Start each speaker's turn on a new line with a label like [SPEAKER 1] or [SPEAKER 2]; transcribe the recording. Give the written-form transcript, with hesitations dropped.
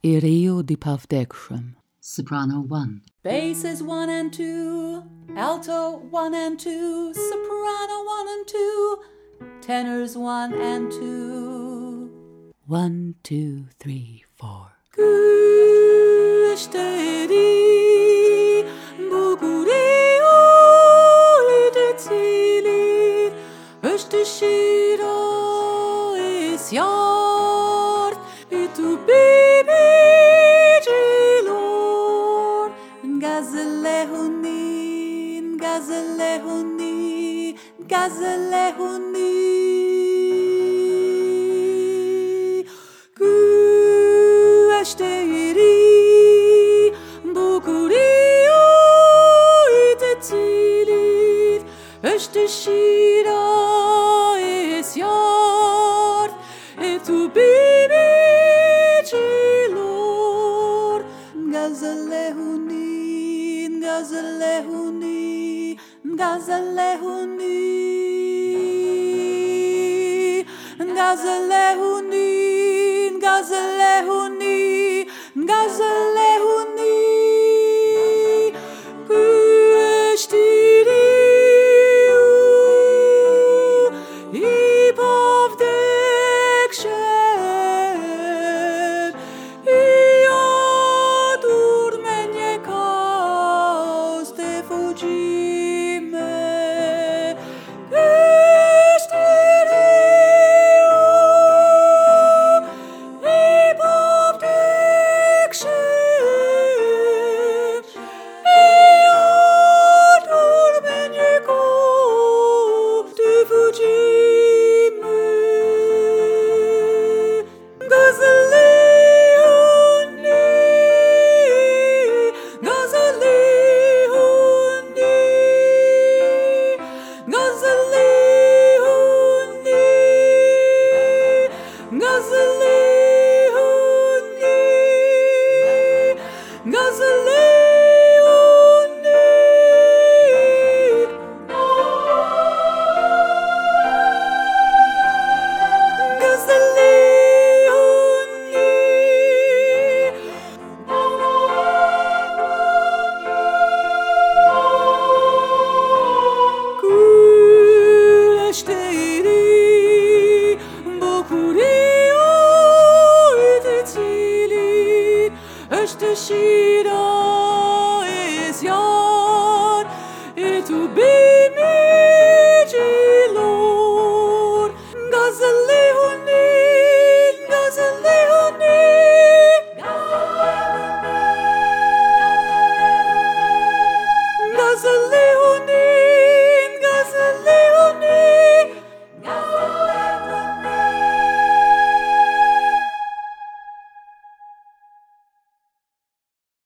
[SPEAKER 1] Irio di Pavdeksham.
[SPEAKER 2] Soprano 1.
[SPEAKER 3] Basses 1 and 2, alto 1 and 2, soprano 1 and 2, tenors 1 and 2.
[SPEAKER 1] 1, 2, 3, 4.
[SPEAKER 3] Güeşteri, buguriyo idetilir, öşteşiro isyart, itu bibicilor, Gazelehuni, Gazelehuni, Gazelehuni. Güeşteri, buguriyo idetilir, öşteşiro isyart, itu bibicilor, Gazelehuni, Gazelehuni, Gazelehuni, Gazelehuni, Gazelehuni, Gazelehuni. Güeştiriu, ipavdekşer, iadur menjekaos te fugime. Güeştiriu, ipavdekşer, iadur menjekaos te fugime. Gazelehuni, Gazelehuni, Gazelehuni, Gazelehuni, Gazelehuni. Güeşteri, buguriyo idetilir, öşteşiro isyar, itu